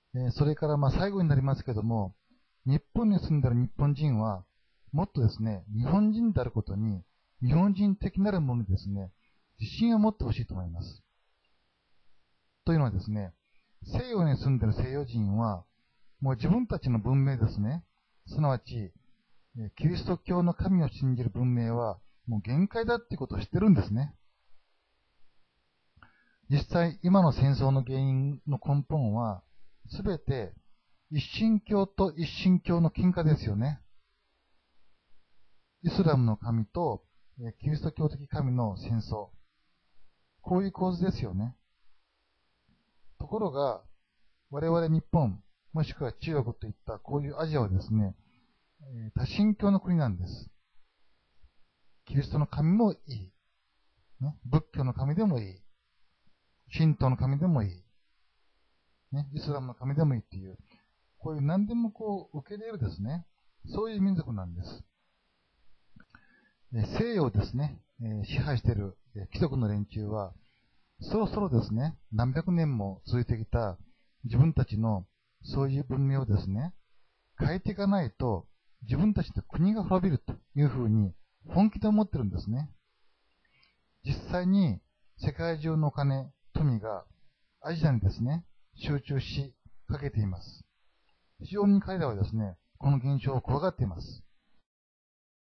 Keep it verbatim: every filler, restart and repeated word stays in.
えーそれからまあ最後になりますけども、日本に住んでいる日本人は、もっとですね、日本人であることに、日本人的なるものにですね、自信を持ってほしいと思います。というのはですね、西洋に住んでいる西洋人は、もう自分たちの文明ですね、すなわち、キリスト教の神を信じる文明は、もう限界だっていうことを知ってるんですね。実際、今の戦争の原因の根本は、すべて一神教と一神教の喧嘩ですよね。イスラムの神とキリスト教的神の戦争。こういう構図ですよね。ところが、我々日本、もしくは中国といったこういうアジアはですね、多神教の国なんです。キリストの神もいい。ね、仏教の神でもいい。神道の神でもいい。ね、イスラムの神でもいいっていう、こういう何でもこう受け入れるですね、そういう民族なんです。西洋ですね、支配している貴族の連中は、そろそろですね、何百年も続いてきた自分たちのそういう文明をですね、変えていかないと自分たちの国が滅びるというふうに本気で思ってるんですね。実際に世界中のお金、富がアジアにですね、集中しかけています。非常に彼らはですね、この現象を怖がっています。